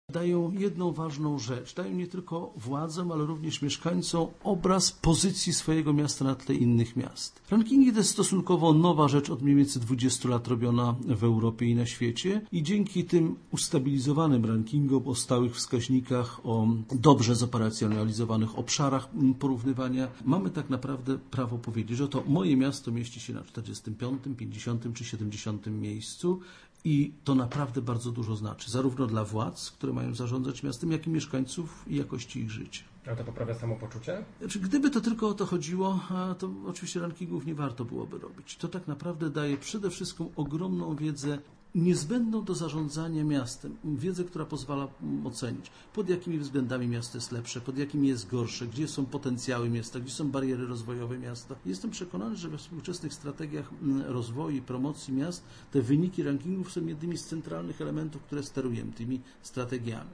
dają jedną ważną rzecz. Dają nie tylko władzom, ale również mieszkańcom obraz pozycji swojego miasta na tle innych miast. Rankingi to jest stosunkowo nowa rzecz, od mniej więcej 20 lat robiona w Europie i na świecie i dzięki tym ustabilizowanym rankingom o stałych wskaźnikach, o dobrze zoperacjonalizowanych obszarach porównywania, mamy tak naprawdę prawo powiedzieć, że to moje miasto mieści się na 45., 50. czy 70. miejscu. I to naprawdę bardzo dużo znaczy, zarówno dla władz, które mają zarządzać miastem, jak i mieszkańców i jakości ich życia. A to poprawia samopoczucie? Znaczy, gdyby to tylko o to chodziło, to oczywiście rankingów nie warto byłoby robić. To tak naprawdę daje przede wszystkim ogromną wiedzę niezbędną do zarządzania miastem. Wiedzę, która pozwala ocenić, pod jakimi względami miasto jest lepsze, pod jakimi jest gorsze, gdzie są potencjały miasta, gdzie są bariery rozwojowe miasta. Jestem przekonany, że we współczesnych strategiach rozwoju i promocji miast te wyniki rankingów są jednymi z centralnych elementów, które sterują tymi strategiami.